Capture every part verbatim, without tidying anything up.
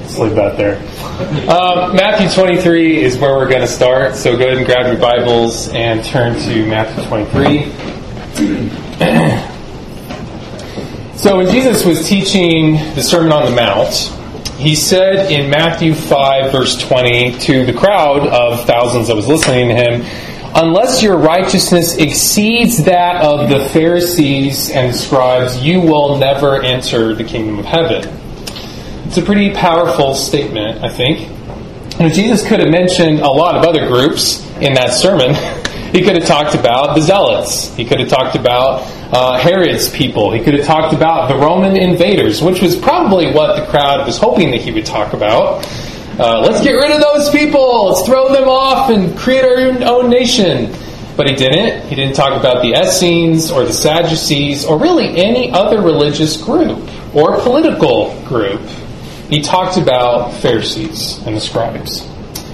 Let's leave that there. Um, Matthew twenty-three is where we're going to start. So go ahead and grab your Bibles and turn to Matthew twenty-three. So when Jesus was teaching the Sermon on the Mount, he said in Matthew five, verse twenty, to the crowd of thousands that was listening to him, "Unless your righteousness exceeds that of the Pharisees and the scribes, you will never enter the kingdom of heaven." It's a pretty powerful statement, I think. And Jesus could have mentioned a lot of other groups in that sermon. He could have talked about the Zealots. He could have talked about uh, Herod's people. He could have talked about the Roman invaders, which was probably what the crowd was hoping that he would talk about. Uh, let's get rid of those people. Let's throw them off and create our own nation. But he didn't. He didn't talk about the Essenes or the Sadducees or really any other religious group or political group. He talked about Pharisees and the scribes,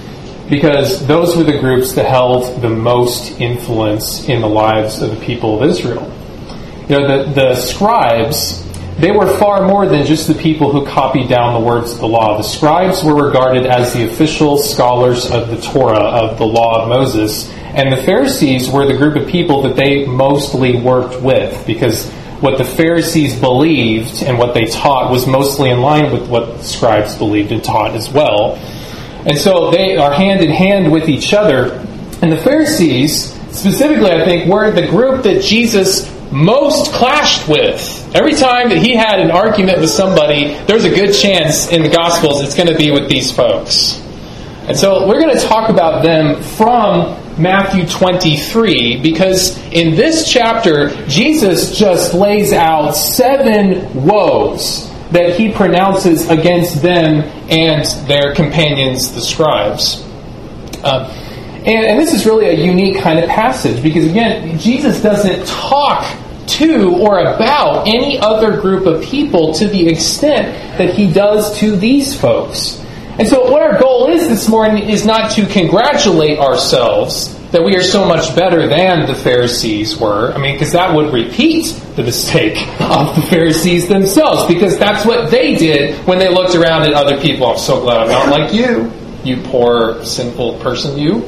because those were the groups that held the most influence in the lives of the people of Israel. You know, the, the scribes, they were far more than just the people who copied down the words of the law. The scribes were regarded as the official scholars of the Torah, of the law of Moses, and the Pharisees were the group of people that they mostly worked with, because what the Pharisees believed and what they taught was mostly in line with what the scribes believed and taught as well. And so they are hand in hand with each other. And the Pharisees, specifically, I think, were the group that Jesus most clashed with. Every time that he had an argument with somebody, there's a good chance in the Gospels it's going to be with these folks. And so we're going to talk about them from Matthew twenty-three, because in this chapter, Jesus just lays out seven woes that he pronounces against them and their companions, the scribes. Uh, and, and this is really a unique kind of passage, because again, Jesus doesn't talk to or about any other group of people to the extent that he does to these folks. And so what our goal is this morning is not to congratulate ourselves that we are so much better than the Pharisees were. I mean, because that would repeat the mistake of the Pharisees themselves, because that's what they did when they looked around at other people. I'm so glad I'm not like you, you poor, sinful person, you.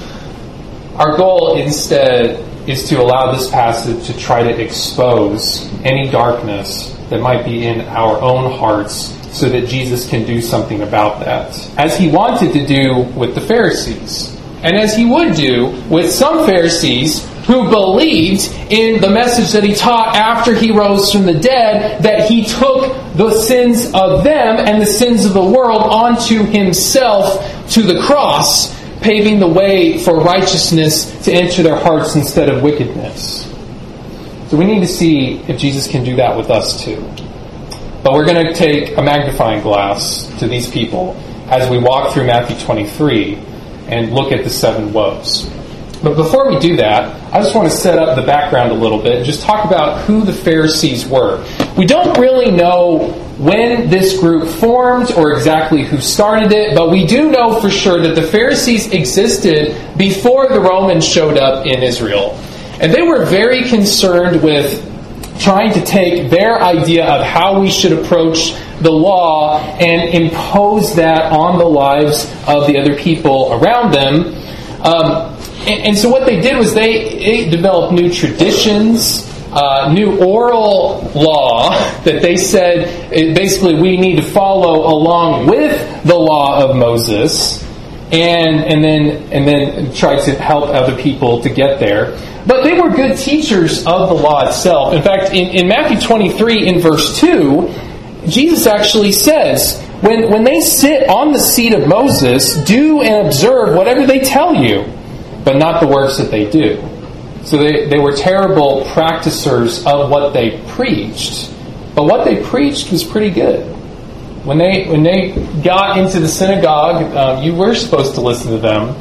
Our goal instead is to allow this passage to try to expose any darkness that might be in our own hearts, so that Jesus can do something about that, as he wanted to do with the Pharisees. And as he would do with some Pharisees who believed in the message that he taught after he rose from the dead, that he took the sins of them and the sins of the world onto himself to the cross, paving the way for righteousness to enter their hearts instead of wickedness. So we need to see if Jesus can do that with us too. But we're going to take a magnifying glass to these people as we walk through Matthew twenty-three and look at the seven woes. But before we do that, I just want to set up the background a little bit and just talk about who the Pharisees were. We don't really know when this group formed or exactly who started it, but we do know for sure that the Pharisees existed before the Romans showed up in Israel. And they were very concerned with trying to take their idea of how we should approach the law and impose that on the lives of the other people around them. Um, and, and so what they did was they, they developed new traditions, uh, new oral law that they said basically we need to follow along with the law of Moses, and and then and then try to help other people to get there. But they were good teachers of the law itself. In fact, in, in Matthew twenty-three, in verse two, Jesus actually says, when, when they sit on the seat of Moses, do and observe whatever they tell you, but not the works that they do. So they, they were terrible practicers of what they preached. But what they preached was pretty good. When they when they got into the synagogue, um, you were supposed to listen to them.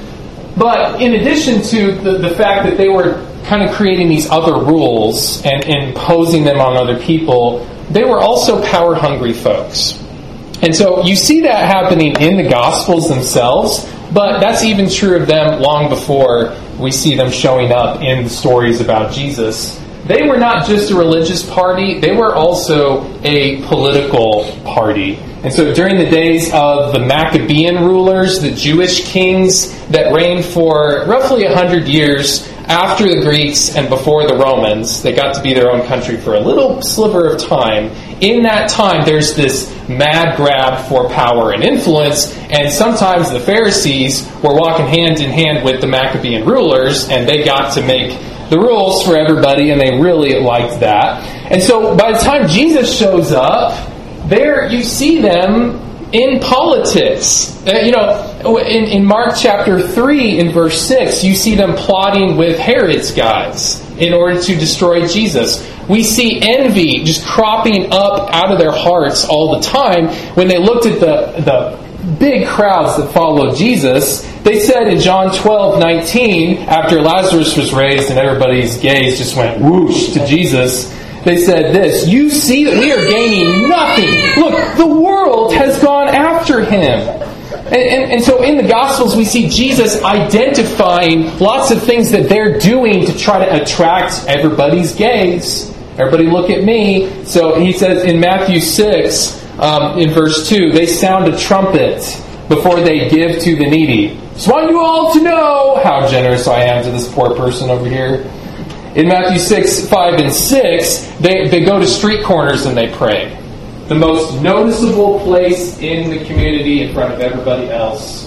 But in addition to the, the fact that they were kind of creating these other rules and, and imposing them on other people, they were also power-hungry folks. And so you see that happening in the Gospels themselves, but that's even true of them long before we see them showing up in the stories about Jesus. they were not just a religious party, they were also a political party. And so during the days of the Maccabean rulers, the Jewish kings that reigned for roughly one hundred years after the Greeks and before the Romans, they got to be their own country for a little sliver of time. In that time, there's this mad grab for power and influence, and sometimes the Pharisees were walking hand in hand with the Maccabean rulers, and they got to make the rules for everybody, and they really liked that. And so by the time Jesus shows up, there you see them in politics. Uh, you know, in, in Mark chapter three, in verse six, you see them plotting with Herod's guys in order to destroy Jesus. We see envy just cropping up out of their hearts all the time. When they looked at the, the big crowds that followed Jesus, they said in John twelve nineteen, after Lazarus was raised and everybody's gaze just went whoosh to Jesus, they said this, "You see that we are gaining nothing. Look, the world has gone after him." And, and, and so in the Gospels we see Jesus identifying lots of things that they're doing to try to attract everybody's gaze. Everybody look at me. So he says in Matthew six, um, in verse two, they sound a trumpet before they give to the needy. So I want you all to know how generous I am to this poor person over here. In Matthew six, five, and six, they, they go to street corners and they pray. The most noticeable place in the community in front of everybody else.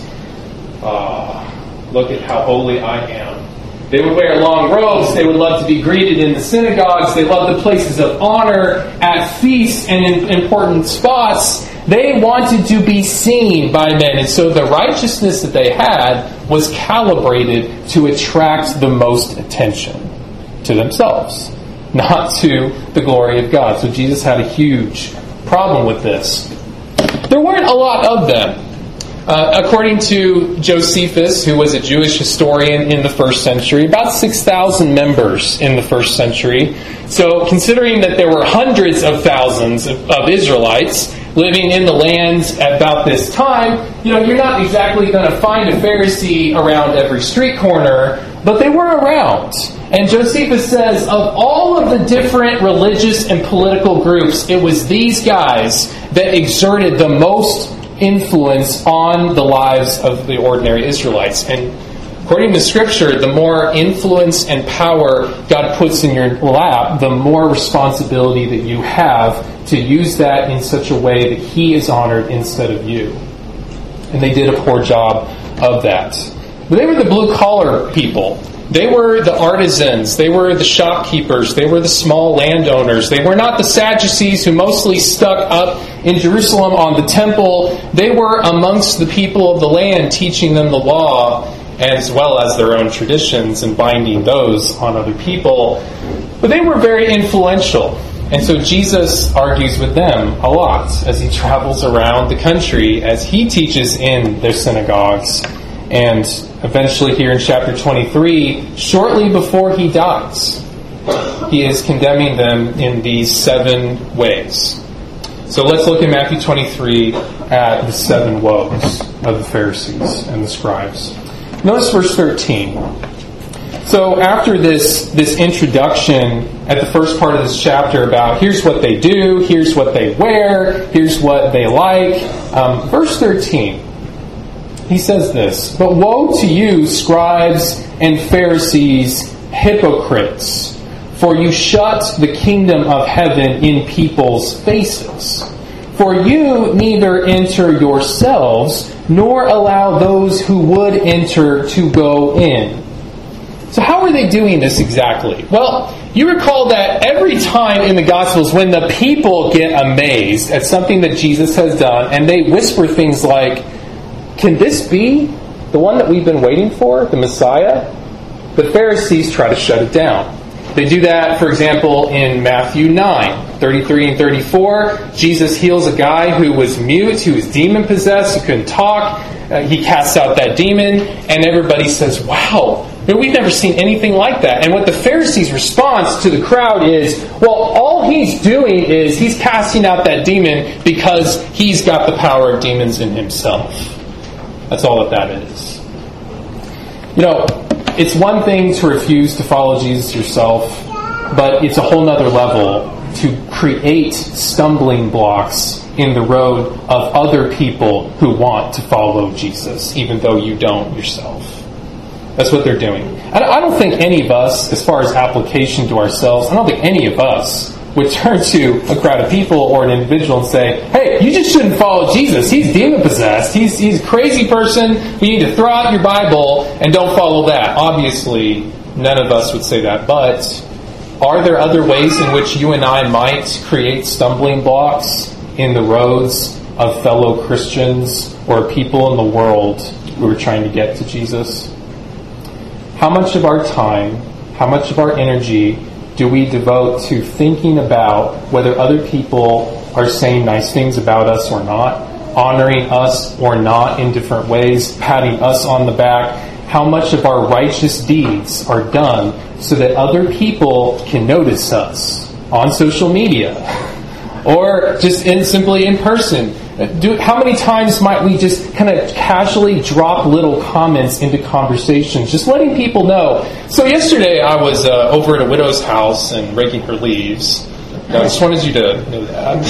Ah, look at how holy I am. They would wear long robes. They would love to be greeted in the synagogues. They loved the places of honor at feasts and in important spots. They wanted to be seen by men. And so the righteousness that they had was calibrated to attract the most attention to themselves, not to the glory of God. So Jesus had a huge problem with this. There weren't a lot of them. Uh, according to Josephus, who was a Jewish historian in the first century, about six thousand members in the first century. So considering that there were hundreds of thousands of, of Israelites living in the land at about this time, you know, you're not exactly going to find a Pharisee around every street corner, but they were around. And Josephus says, of all of the different religious and political groups, it was these guys that exerted the most influence on the lives of the ordinary Israelites. And according to Scripture, the more influence and power God puts in your lap, the more responsibility that you have to use that in such a way that He is honored instead of you. And they did a poor job of that. But they were the blue-collar people. They were the artisans. They were the shopkeepers. They were the small landowners. They were not the Sadducees who mostly stuck up in Jerusalem on the temple. They were amongst the people of the land, teaching them the law as well as their own traditions and binding those on other people. But they were very influential. And so Jesus argues with them a lot as he travels around the country, as he teaches in their synagogues. And eventually here in chapter twenty-three, shortly before he dies, he is condemning them in these seven ways. So let's look at Matthew twenty-three at the seven woes of the Pharisees and the scribes. Notice verse thirteen. So after this, this introduction at the first part of this chapter about here's what they do, here's what they wear, here's what they like, um, verse thirteen. He says this, "But woe to you, scribes and Pharisees, hypocrites, for you shut the kingdom of heaven in people's faces. For you neither enter yourselves, nor allow those who would enter to go in." So how are they doing this exactly? Well, you recall that every time in the Gospels when the people get amazed at something that Jesus has done, and they whisper things like, "Can this be the one that we've been waiting for, the Messiah?" The Pharisees try to shut it down. They do that, for example, in Matthew nine, thirty-three and thirty-four. Jesus heals a guy who was mute, who was demon-possessed, who couldn't talk. Uh, he casts out that demon, and everybody says, "Wow, we've never seen anything like that." And what the Pharisees' response to the crowd is, well, all he's doing is he's casting out that demon because he's got the power of demons in himself. That's all that that is. You know, it's one thing to refuse to follow Jesus yourself. but it's a whole nother level to create stumbling blocks in the road of other people who want to follow Jesus, even though you don't yourself. That's what they're doing. I don't think any of us, as far as application to ourselves, I don't think any of us would turn to a crowd of people or an individual and say, hey, you just shouldn't follow Jesus. He's demon-possessed. He's, he's a crazy person. You need to throw out your Bible and don't follow that. Obviously, none of us would say that. But are there other ways in which you and I might create stumbling blocks in the roads of fellow Christians or people in the world who are trying to get to Jesus? How much of our time, how much of our energy do we devote to thinking about whether other people are saying nice things about us or not, honoring us or not in different ways, patting us on the back? How much of our righteous deeds are done so that other people can notice us on social media or just in, simply in person? Do, how many times might we just kind of casually drop little comments into conversations, just letting people know? So yesterday I was uh, over at a widow's house and raking her leaves. I just wanted you to know that.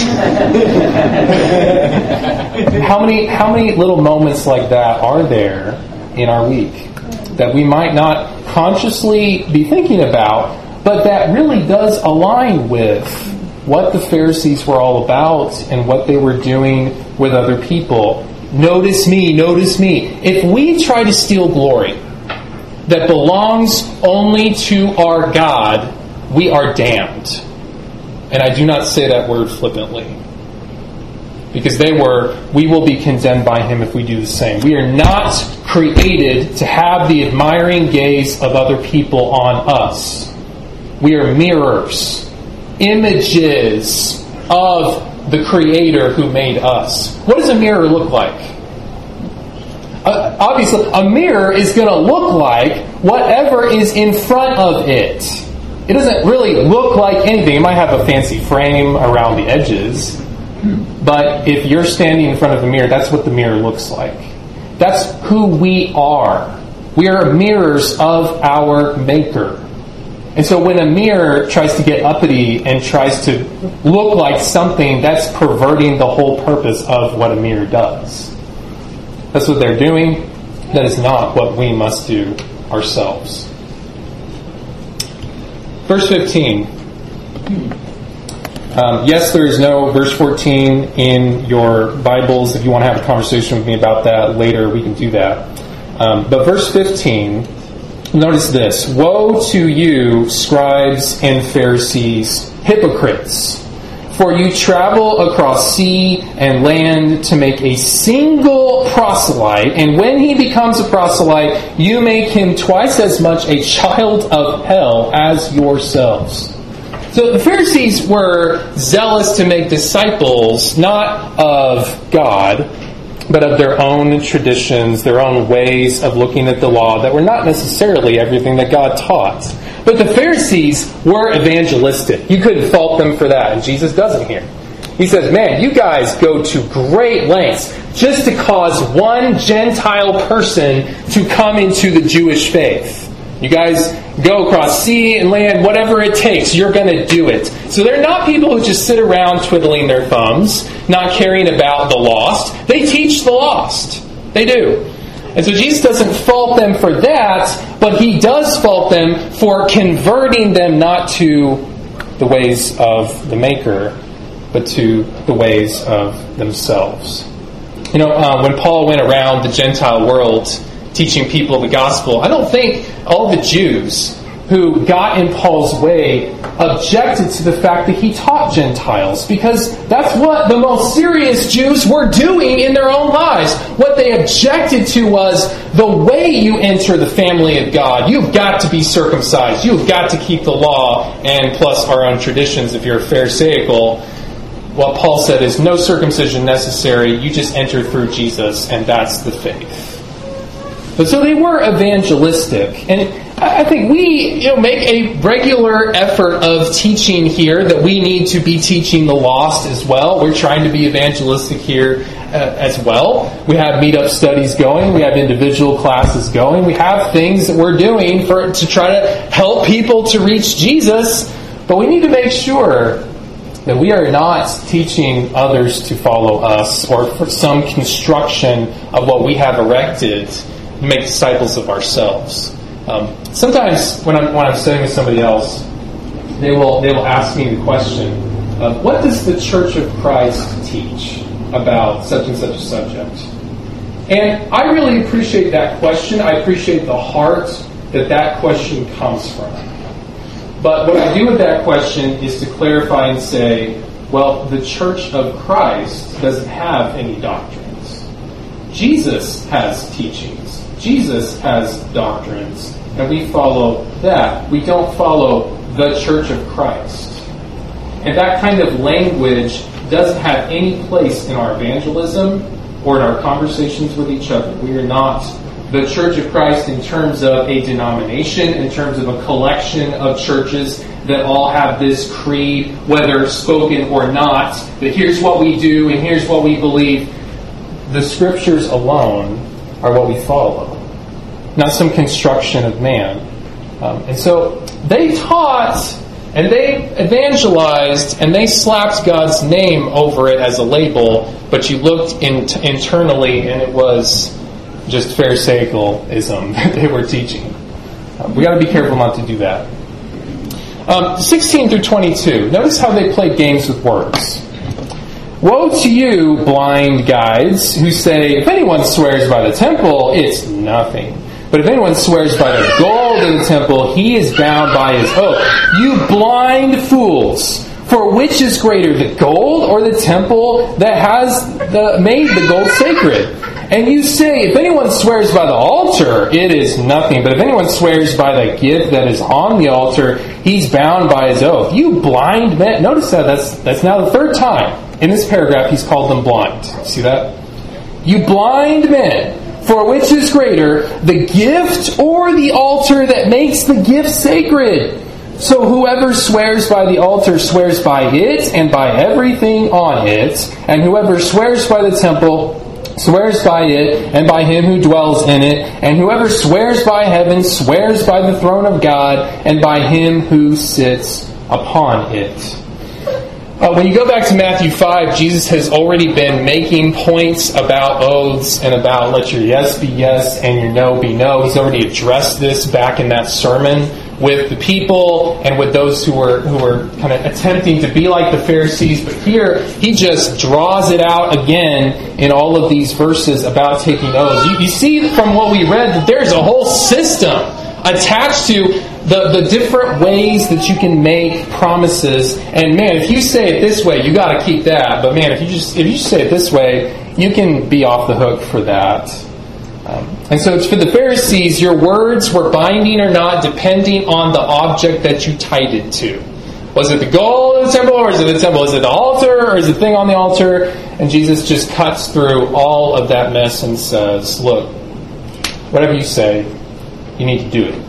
how many how many little moments like that are there in our week that we might not consciously be thinking about, but that really does align with what the Pharisees were all about and what they were doing with other people? Notice me, notice me. If we try to steal glory that belongs only to our God, we are damned. And I do not say that word flippantly. Because they were, we will be condemned by Him if we do the same. We are not created to have the admiring gaze of other people on us. We are mirrors, images of the Creator who made us. What does a mirror look like? Uh, obviously, a mirror is going to look like whatever is in front of it. It doesn't really look like anything. It might have a fancy frame around the edges. But if you're standing in front of the mirror, that's what the mirror looks like. That's who we are. We are mirrors of our Maker. And so when a mirror tries to get uppity and tries to look like something, that's perverting the whole purpose of what a mirror does. That's what they're doing. That is not what we must do ourselves. Verse fifteen. Um, yes, there is no verse fourteen in your Bibles. If you want to have a conversation with me about that later, we can do that. Um, but verse fifteen, notice this. Woe to you, scribes and Pharisees, hypocrites! For you travel across sea and land to make a single proselyte, and when he becomes a proselyte, you make him twice as much a child of hell as yourselves. So the Pharisees were zealous to make disciples, not of God, but of their own traditions, their own ways of looking at the law that were not necessarily everything that God taught. But the Pharisees were evangelistic. You couldn't fault them for that, and Jesus doesn't here. He says, man, you guys go to great lengths just to cause one Gentile person to come into the Jewish faith. You guys go across sea and land, whatever it takes, you're going to do it. So they're not people who just sit around twiddling their thumbs, not caring about the lost. They teach the lost. They do. And so Jesus doesn't fault them for that, but He does fault them for converting them not to the ways of the Maker, but to the ways of themselves. You know, uh, when Paul went around the Gentile world teaching people the gospel, I don't think all the Jews who got in Paul's way objected to the fact that he taught Gentiles, because that's what the most serious Jews were doing in their own lives. What they objected to was the way you enter the family of God. You've got to be circumcised. You've got to keep the law, and plus our own traditions if you're Pharisaical. What Paul said is no circumcision necessary. You just enter through Jesus, and that's the faith. But so they were evangelistic, and I think we, you know, make a regular effort of teaching here that we need to be teaching the lost as well. We're trying to be evangelistic here uh, as well. We have meetup studies going. We have individual classes going. We have things that we're doing for to try to help people to reach Jesus. But we need to make sure that we are not teaching others to follow us or for some construction of what we have erected to make disciples of ourselves. Um, sometimes when I'm, when I'm studying with somebody else, they will they will ask me the question of, what does the Church of Christ teach about such and such a subject? And I really appreciate that question. I appreciate the heart that that question comes from. But what I do with that question is to clarify and say, well, the Church of Christ doesn't have any doctrines. Jesus has teachings. Jesus has doctrines. And we follow that. We don't follow the Church of Christ. And that kind of language doesn't have any place in our evangelism or in our conversations with each other. We are not the Church of Christ in terms of a denomination, in terms of a collection of churches that all have this creed, whether spoken or not, that here's what we do and here's what we believe. The Scriptures alone are what we follow, not some construction of man. Um, and so they taught and they evangelized and they slapped God's name over it as a label, but you looked in, internally and it was just Pharisaicalism that they were teaching. Um, we got to be careful not to do that. Um, sixteen through twenty-two. Notice how they played games with words. Woe to you, blind guides, who say, if anyone swears by the temple, it's nothing. But if anyone swears by the gold of the temple, he is bound by his oath. You blind fools! For which is greater, the gold or the temple that has the, made the gold sacred? And you say, if anyone swears by the altar, it is nothing. But if anyone swears by the gift that is on the altar, he's bound by his oath. You blind men. Notice that that's, that's now the third time in this paragraph he's called them blind. See that? You blind men. For which is greater, the gift or the altar that makes the gift sacred? So whoever swears by the altar swears by it and by everything on it. And whoever swears by the temple swears by it and by him who dwells in it. And whoever swears by heaven swears by the throne of God and by him who sits upon it. Uh, when you go back to Matthew five, Jesus has already been making points about oaths and about let your yes be yes and your no be no. He's already addressed this back in that sermon with the people and with those who were who were kind of attempting to be like the Pharisees. But here, he just draws it out again in all of these verses about taking oaths. You, you see from what we read that there's a whole system attached to the, the different ways that you can make promises. And man, if you say it this way, you got to keep that. But man, if you just if you say it this way, you can be off the hook for that. Um, and so it's for the Pharisees, your words were binding or not depending on the object that you tied it to. Was it the gold of the temple, or is it the temple? Is it the altar, or is it the thing on the altar? And Jesus just cuts through all of that mess and says, look, whatever you say, you need to do it.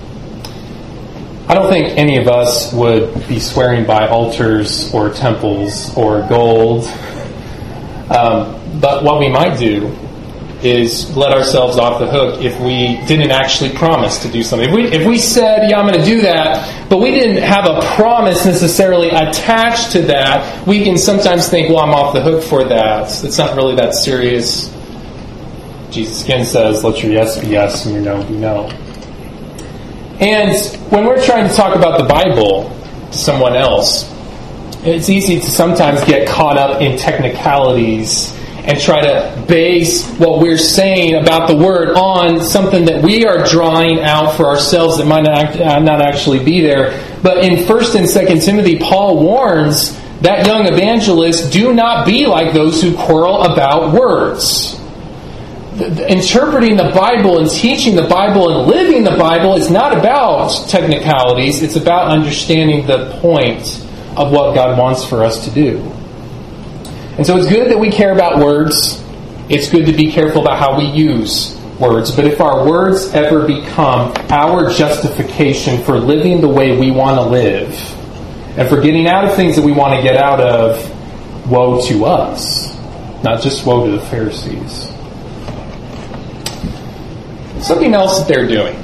I don't think any of us would be swearing by altars or temples or gold. Um, but what we might do is let ourselves off the hook if we didn't actually promise to do something. If we, if we said, yeah, I'm going to do that, but we didn't have a promise necessarily attached to that, we can sometimes think, well, I'm off the hook for that. It's not really that serious. Jesus again says, let your yes be yes and your no be no. And when we're trying to talk about the Bible to someone else, it's easy to sometimes get caught up in technicalities and try to base what we're saying about the Word on something that we are drawing out for ourselves that might not, not actually be there. But in First and Second Timothy, Paul warns that young evangelist, do not be like those who quarrel about words. Interpreting the Bible and teaching the Bible and living the Bible is not about technicalities. It's about understanding the point of what God wants for us to do. And so it's good that we care about words. It's good to be careful about how we use words. But if our words ever become our justification for living the way we want to live and for getting out of things that we want to get out of, woe to us. Not just woe to the Pharisees. Something else that they're doing.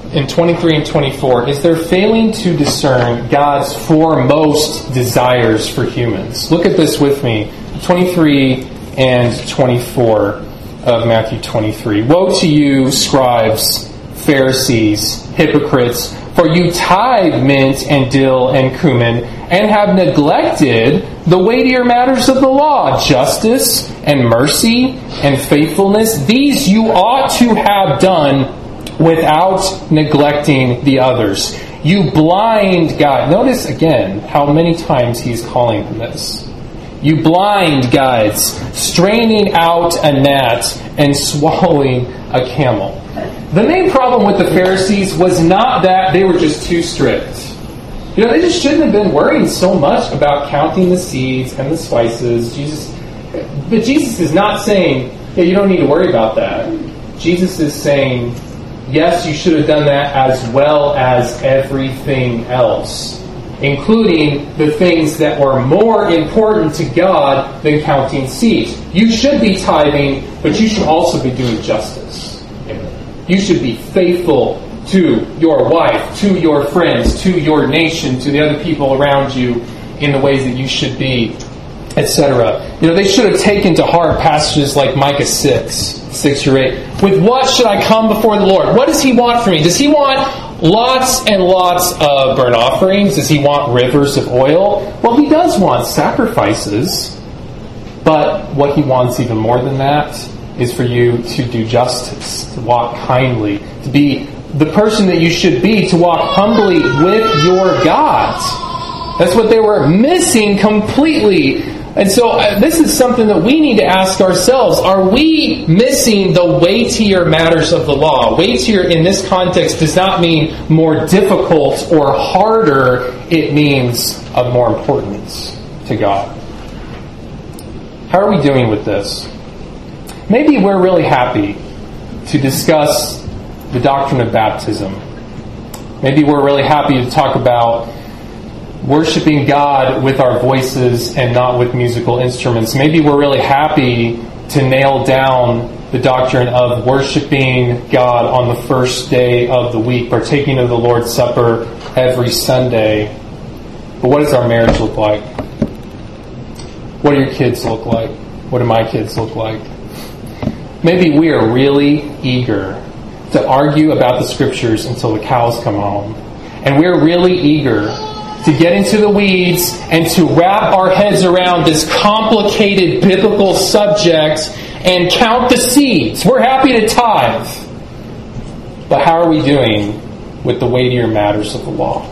in twenty-three and twenty-four is they're failing to discern God's foremost desires for humans. Look at this with me. twenty-three and twenty-four of Matthew twenty-three. Woe to you, scribes, Pharisees, hypocrites, for you tithe mint and dill and cumin, and have neglected the weightier matters of the law, justice and mercy and faithfulness. These you ought to have done without neglecting the others. You blind guides. Notice again how many times he's calling them this. You blind guides, straining out a gnat and swallowing a camel. The main problem with the Pharisees was not that they were just too strict. You know, they just shouldn't have been worrying so much about counting the seeds and the spices. Jesus, but Jesus is not saying, hey, you don't need to worry about that. Jesus is saying, yes, you should have done that as well as everything else, including the things that were more important to God than counting seeds. You should be tithing, but you should also be doing justice. You should be faithful to your wife, to your friends, to your nation, to the other people around you in the ways that you should be, et cetera. You know, they should have taken to heart passages like Micah six, six or eight. With what should I come before the Lord? What does He want from me? Does He want lots and lots of burnt offerings? Does He want rivers of oil? Well, He does want sacrifices. But what He wants even more than that is for you to do justice, to walk kindly, to be the person that you should be, to walk humbly with your God. That's what they were missing completely. And so uh, this is something that we need to ask ourselves. Are we missing the weightier matters of the law? Weightier in this context does not mean more difficult or harder. It means of more importance to God. How are we doing with this? Maybe we're really happy to discuss the doctrine of baptism. Maybe we're really happy to talk about worshiping God with our voices and not with musical instruments. Maybe we're really happy to nail down the doctrine of worshiping God on the first day of the week, partaking of the Lord's Supper every Sunday. But what does our marriage look like? What do your kids look like? What do my kids look like? Maybe we are really eager to argue about the Scriptures until the cows come home. And we're really eager to get into the weeds and to wrap our heads around this complicated biblical subject and count the seeds. We're happy to tithe. But how are we doing with the weightier matters of the law?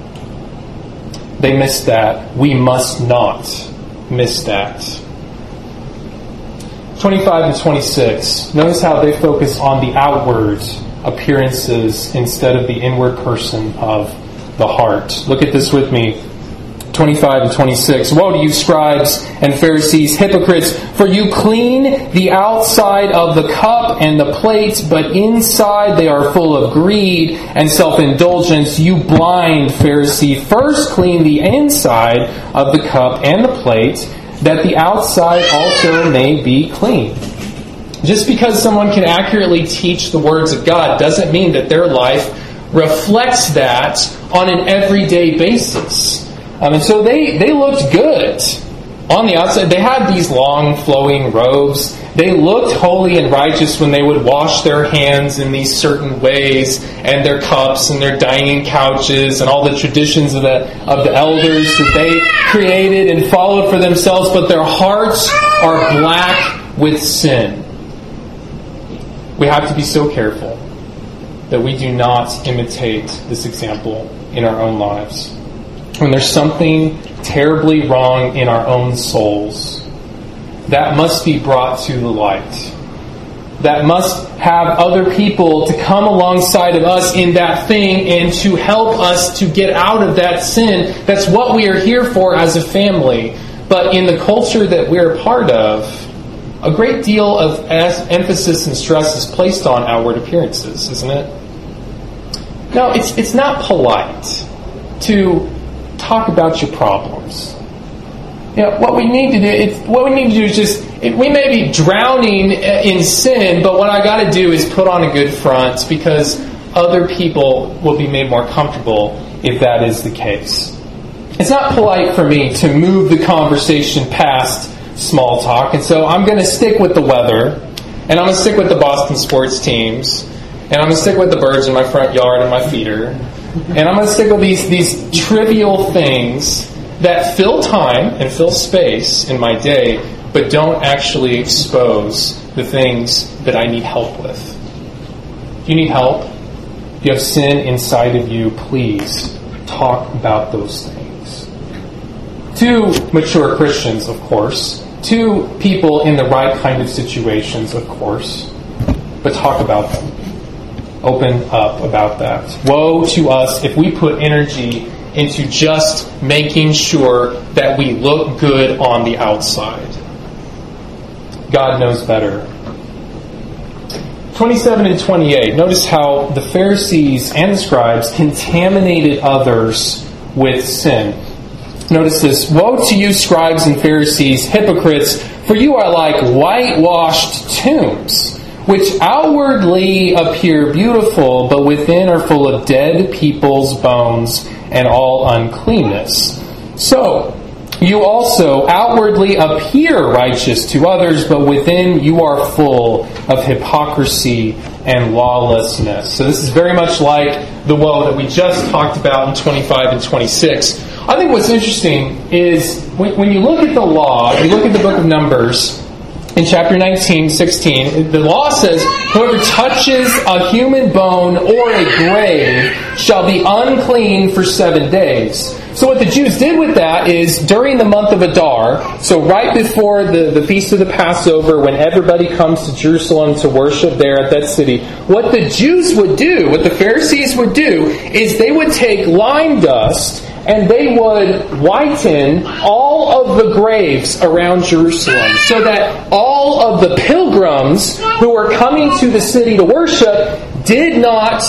They missed that. We must not miss that. twenty-five and twenty-six. Notice how they focus on the outward appearances instead of the inward person of the heart. Look at this with me. twenty-five and twenty-six. Woe to you, scribes and Pharisees, hypocrites, for you clean the outside of the cup and the plate, but inside they are full of greed and self-indulgence. You blind Pharisee, first clean the inside of the cup and the plate, that the outside also may be clean. Just because someone can accurately teach the words of God doesn't mean that their life reflects that on an everyday basis. Um, and so they, they looked good on the outside. They had these long flowing robes. They looked holy and righteous when they would wash their hands in these certain ways, and their cups and their dining couches and all the traditions of the of the elders that they created and followed for themselves, but their hearts are black with sin. We have to be so careful that we do not imitate this example in our own lives. When there's something terribly wrong in our own souls, that must be brought to the light. That must have other people to come alongside of us in that thing and to help us to get out of that sin. That's what we are here for as a family. But in the culture that we're a part of, a great deal of emphasis and stress is placed on outward appearances, isn't it? No, it's it's not polite to talk about your problems. You know, what we need to do, it's, what we need to do is just, it, we may be drowning in sin, but what I got to do is put on a good front, because other people will be made more comfortable if that is the case. It's not polite for me to move the conversation past small talk, and so I'm going to stick with the weather, and I'm going to stick with the Boston sports teams, and I'm going to stick with the birds in my front yard and my feeder, and I'm going to stick with these, these trivial things that fill time and fill space in my day, but don't actually expose the things that I need help with. If you need help, if you have sin inside of you, please talk about those things. To mature Christians, of course. To people in the right kind of situations, of course. But talk about them. Open up about that. Woe to us if we put energy into just making sure that we look good on the outside. God knows better. twenty-seven and twenty-eight. Notice how the Pharisees and the scribes contaminated others with sin. Notice this. Woe to you, scribes and Pharisees, hypocrites, for you are like whitewashed tombs, which outwardly appear beautiful, but within are full of dead people's bones and all uncleanness. So, you also outwardly appear righteous to others, but within you are full of hypocrisy and lawlessness. So this is very much like the woe that we just talked about in twenty-five and twenty-six. I think what's interesting is when you look at the law, you look at the book of Numbers, in chapter nineteen, sixteen, the law says, whoever touches a human bone or a grave shall be unclean for seven days. So what the Jews did with that is, during the month of Adar, so right before the, the Feast of the Passover, when everybody comes to Jerusalem to worship there at that city, what the Jews would do, what the Pharisees would do, is they would take lime dust and they would whiten all of the graves around Jerusalem, so that all of the pilgrims who were coming to the city to worship did not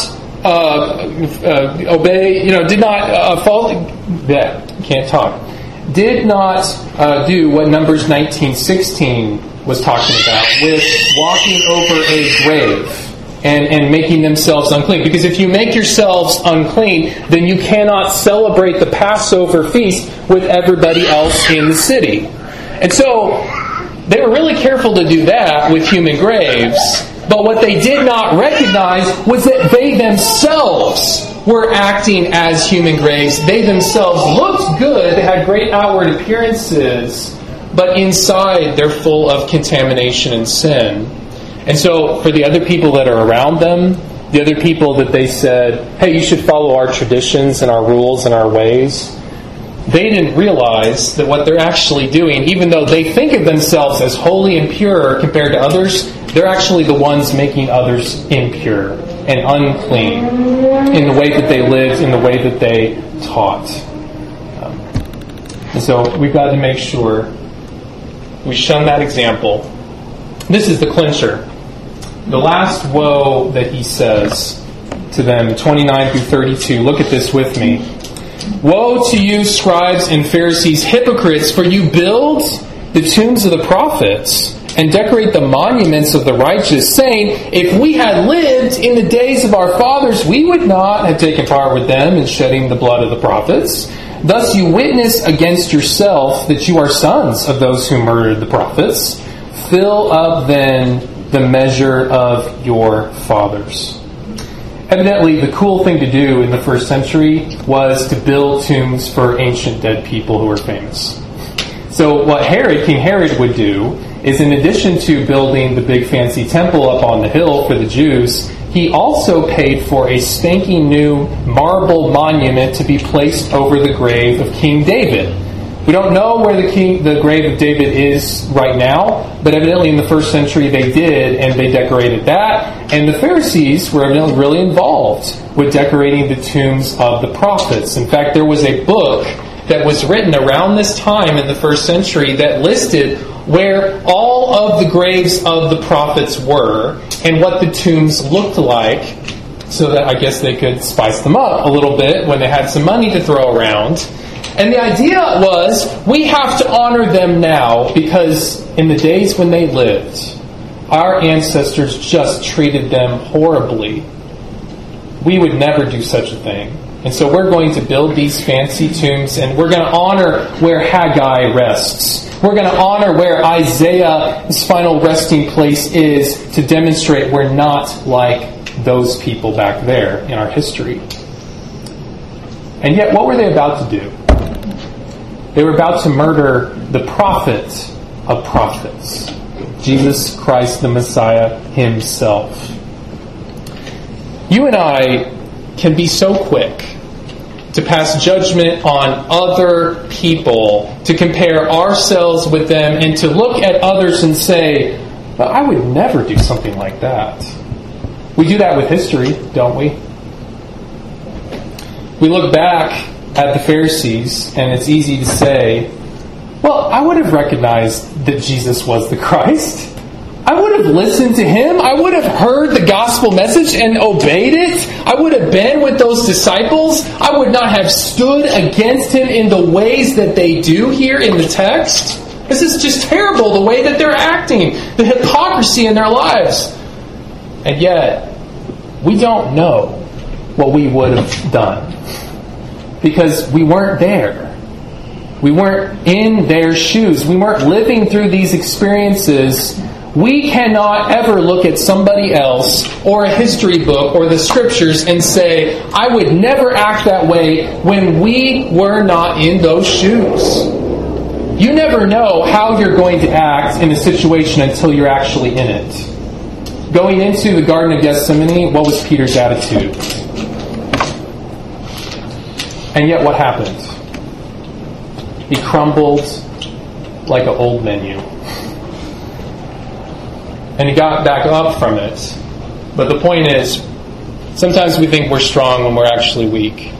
uh, uh, obey, you know, did not uh, follow, yeah, can't talk, did not uh, do what Numbers nineteen sixteen was talking about, with walking over a grave. And, and making themselves unclean. Because if you make yourselves unclean, then you cannot celebrate the Passover feast with everybody else in the city. And so, they were really careful to do that with human graves. But what they did not recognize was that they themselves were acting as human graves. They themselves looked good. They had great outward appearances. But inside, they're full of contamination and sin. And so, for the other people that are around them, the other people that they said, hey, you should follow our traditions and our rules and our ways, they didn't realize that what they're actually doing, even though they think of themselves as holy and pure compared to others, they're actually the ones making others impure and unclean in the way that they lived, in the way that they taught. Um, and so, we've got to make sure we shun that example. This is the clincher. The last woe that he says to them, twenty-nine through thirty-two. Look at this with me. Woe to you, scribes and Pharisees, hypocrites, for you build the tombs of the prophets and decorate the monuments of the righteous, saying, if we had lived in the days of our fathers, we would not have taken part with them in shedding the blood of the prophets. Thus you witness against yourself that you are sons of those who murdered the prophets. Fill up then the measure of your fathers. Evidently, the cool thing to do in the first century was to build tombs for ancient dead people who were famous. So what Herod, King Herod would do is, in addition to building the big fancy temple up on the hill for the Jews, he also paid for a spanking new marble monument to be placed over the grave of King David. We don't know where the king, the grave of David is right now, but evidently in the first century they did, and they decorated that. And the Pharisees were evidently really involved with decorating the tombs of the prophets. In fact, there was a book that was written around this time in the first century that listed where all of the graves of the prophets were and what the tombs looked like, so that I guess they could spice them up a little bit when they had some money to throw around. And the idea was, we have to honor them now because in the days when they lived, our ancestors just treated them horribly. we would never do such a thing. And so we're going to build these fancy tombs, and we're going to honor where Haggai rests. We're going to honor where Isaiah's final resting place is to demonstrate we're not like those people back there in our history. And yet, what were they about to do? They were about to murder the prophet of prophets, Jesus Christ the Messiah himself. You and I can be so quick to pass judgment on other people, to compare ourselves with them, and to look at others and say, well, I would never do something like that. We do that with history, don't we? We look back at the Pharisees, and it's easy to say, well, I would have recognized that Jesus was the Christ. I would have listened to him. I would have heard the gospel message and obeyed it. I would have been with those disciples. I would not have stood against him in the ways that they do here in the text. This is just terrible, the way that they're acting, the hypocrisy in their lives. And yet, we don't know what we would have done because we weren't there. We weren't in their shoes. We weren't living through these experiences. We cannot ever look at somebody else or a history book or the scriptures and say, I would never act that way when we were not in those shoes. You never know how you're going to act in a situation until you're actually in it. Going into the Garden of Gethsemane, what was Peter's attitude? And yet what happened? He crumbled like an old menu. And he got back up from it. But the point is, sometimes we think we're strong when we're actually weak.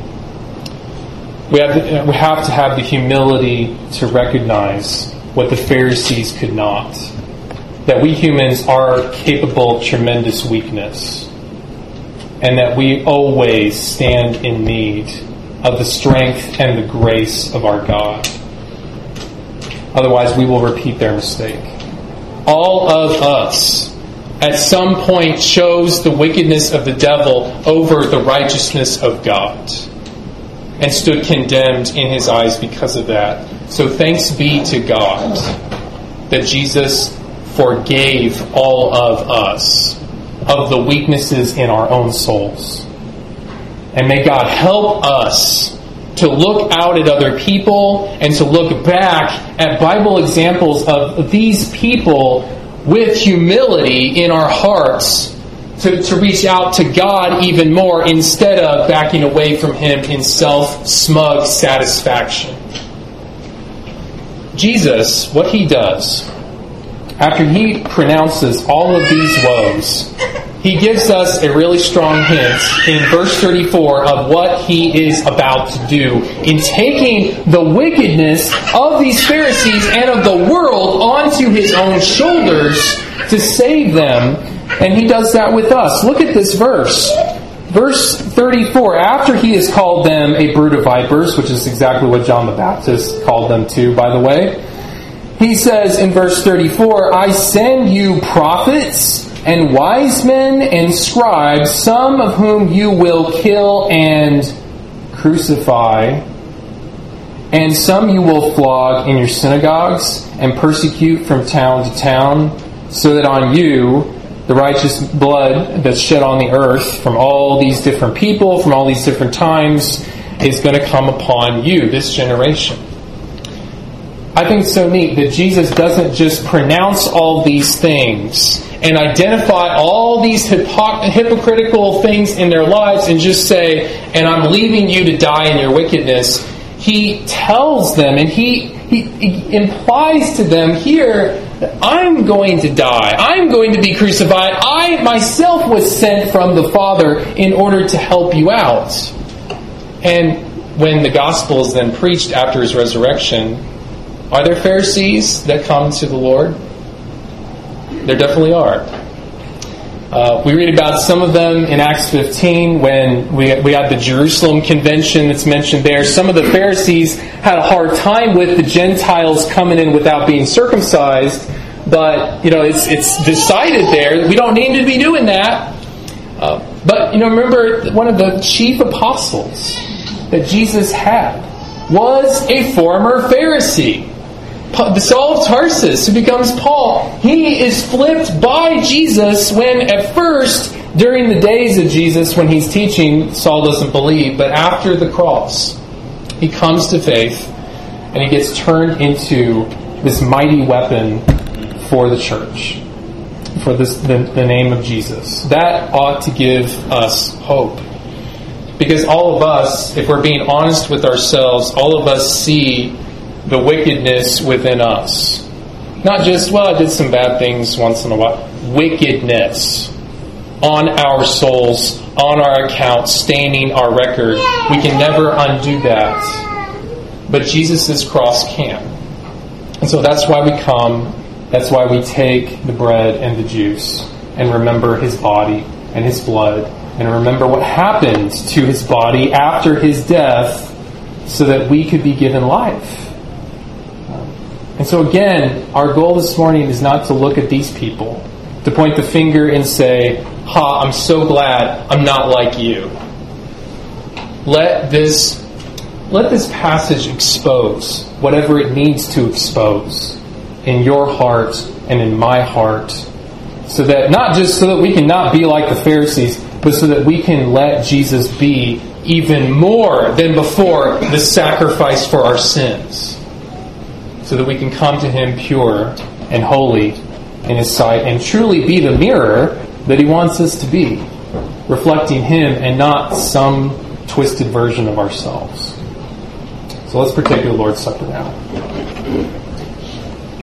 We have to, we have to have the humility to recognize what the Pharisees could not. That we humans are capable of tremendous weakness. And that we always stand in need of the strength and the grace of our God. Otherwise, we will repeat their mistake. All of us, at some point, chose the wickedness of the devil over the righteousness of God and stood condemned in his eyes because of that. So thanks be to God that Jesus forgave all of us of the weaknesses in our own souls. And may God help us to look out at other people and to look back at Bible examples of these people with humility in our hearts to, to reach out to God even more instead of backing away from Him in self-smug satisfaction. Jesus, what He does, after He pronounces all of these woes, He gives us a really strong hint in verse thirty-four of what He is about to do in taking the wickedness of these Pharisees and of the world onto His own shoulders to save them. And He does that with us. Look at this verse. Verse thirty-four, after He has called them a brood of vipers, which is exactly what John the Baptist called them too, by the way, He says in verse thirty-four, I send you prophets and wise men and scribes, some of whom you will kill and crucify, and some you will flog in your synagogues and persecute from town to town, so that on you the righteous blood that's shed on the earth from all these different people, from all these different times, is going to come upon you, this generation. I think it's so neat that Jesus doesn't just pronounce all these things and identify all these hypocr- hypocritical things in their lives and just say, and I'm leaving you to die in your wickedness. He tells them and he, he, he implies to them here that I'm going to die. I'm going to be crucified. I myself was sent from the Father in order to help you out. And when the gospel is then preached after His resurrection, are there Pharisees that come to the Lord? There definitely are. Uh, we read about some of them in Acts fifteen when we, we had the Jerusalem convention that's mentioned there. Some of the Pharisees had a hard time with the Gentiles coming in without being circumcised, but you know it's it's decided there we don't need to be doing that. Uh, But, you know, remember, one of the chief apostles that Jesus had was a former Pharisee. Saul of Tarsus, who becomes Paul. He is flipped by Jesus when at first, during the days of Jesus, when he's teaching, Saul doesn't believe. But after the cross, he comes to faith and he gets turned into this mighty weapon for the church, for this, the, the name of Jesus. That ought to give us hope. Because all of us, if we're being honest with ourselves, all of us see the wickedness within us. Not just, well, I did some bad things once in a while. Wickedness on our souls, on our account, staining our record. We can never undo that. But Jesus' cross can. And so that's why we come. That's why we take the bread and the juice and remember His body and His blood and remember what happened to His body after His death so that we could be given life. And so again, our goal this morning is not to look at these people, to point the finger and say, ha, I'm so glad I'm not like you. Let this, let this passage expose whatever it needs to expose in your heart and in my heart, so that not just so that we can not be like the Pharisees, but so that we can let Jesus be even more than before the sacrifice for our sins, so that we can come to Him pure and holy in His sight and truly be the mirror that He wants us to be, reflecting Him and not some twisted version of ourselves. So let's partake of the Lord's Supper now.